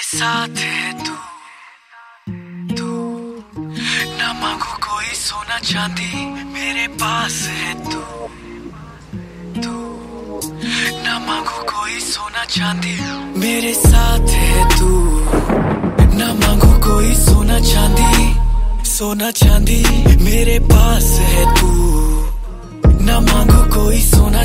साथ है तू तू ना मांगू कोई सोना चांदी, मेरे पास है तू तू ना मांगू कोई सोना चांदी, मेरे साथ है तू ना मांगू कोई सोना चांदी मेरे पास है तू ना मांगू कोई सोना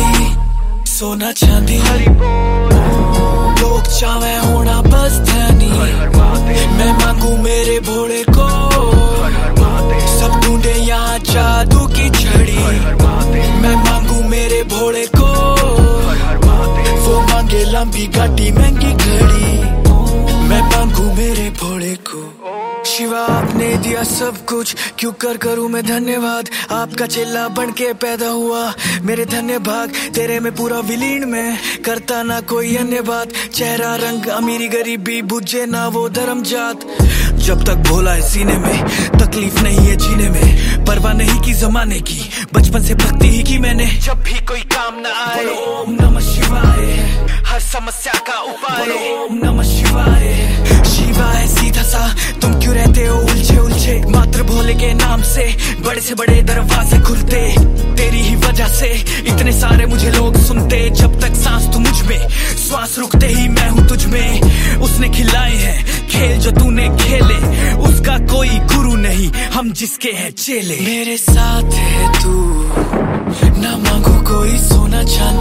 चांदी लोग चाहे होना बस धनी, मैं मांगू मेरे भोले को सब ढूंढे यहाँ जादू की छड़ी, मैं मांगू मेरे भोले को वो मांगे लंबी गाड़ी महंगी घड़ी, मैं मांगू मेरे भोले को। शिवा आपने दिया सब कुछ, क्यों करूं मैं धन्यवाद, आपका चेला बन के पैदा हुआ मेरे धन्य भाग, तेरे में पूरा विलीन में करता ना कोई अन्य बात, चेहरा रंग अमीरी गरीबी बुझे ना वो धर्म जात, जब तक भोला है सीने में तकलीफ नहीं है जीने में, परवाह नहीं की जमाने की बचपन से भक्ति ही की मैंने, जब भी कोई काम ना आए ओम नमः शिवाय, हर समस्या का उपाय ओम नमः शिवाय, शिवा है सीधा सा तुम क्यों रहते हो उलझे मात्र भोले के नाम से बड़े से बड़े दरवाजे खुलते, तेरी ही वजह से इतने सारे मुझे लोग सुनते, जब तक सांस तू मुझ में श्वास रुकते ही मैं हूँ तुझ में, उसने खिलाए हैं खेल जो तूने खेले, उसका कोई गुरु नहीं हम जिसके हैं चेले, मेरे साथ है तू ना मांगू कोई सोना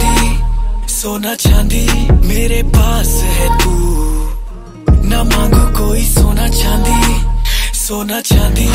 चांदी मेरे पास है तू ना मांगू कोई सोना चांदी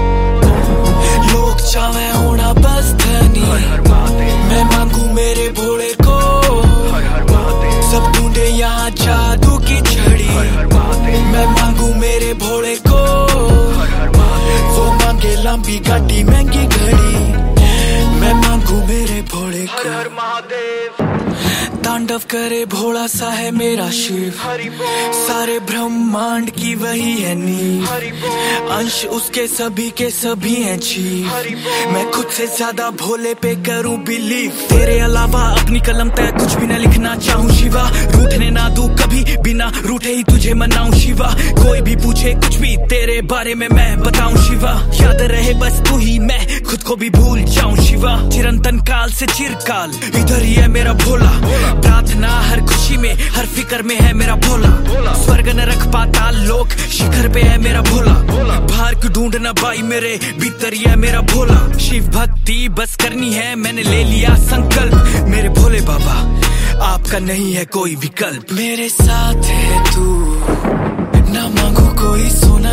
लोग चाहे होना बस धनी, मैं मांगू मेरे भोले को सब ढूंढे यहाँ जादू की छड़ी, मैं मांगू मेरे भोले को वो मांगे लंबी गाड़ी महंगी घड़ी, मैं मांगू मेरे भोले को। हर महादेव तांडव करे भोला सा है मेरा शिव, सारे ब्रह्मांड की वही है नींव, अंश उसके सभी के सभी हैं जीव, मैं खुद से ज्यादा भोले पे करूं बिलीव, तेरे अलावा अपनी कलम तक कुछ भी ना लिखना चाहूं शिवा, रूठने ना दूं कभी बिना रूठे ही तुझे मनाऊं शिवा, कोई भी पूछे कुछ भी तेरे बारे में मैं बताऊं शिवा, याद रहे बस तू ही मैं खुद को भी भूल जाऊं शिवा, चिरंतन काल से चिरकाल इधर ही है मेरा भोला, प्रार्थना हर खुशी में हर फिक्र में है मेरा भोला, स्वर्ग नरक पाताल लोक शिखर पे है मेरा भोला, बाहर क्यों ढूंढना भाई मेरे भीतर ही है मेरा भोला, शिव भक्ति बस करनी है मैंने ले लिया संकल्प, मेरे भोले बाबा आपका नहीं है कोई विकल्प, मेरे साथ है तू ना मांगू कोई सोना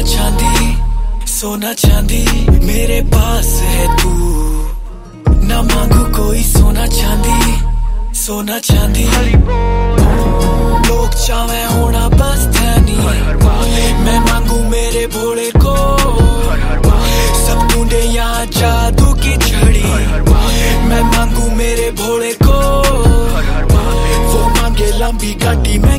चांदी मेरे पास है तू ना मांगू कोई सोना चांदी लोग चाहे होना बस धनी, मैं मांगू मेरे भोले को सब ढूंढे यहाँ जादू की छड़ी, मैं मांगू मेरे भोले को वो मांगे लंबी गाड़ी में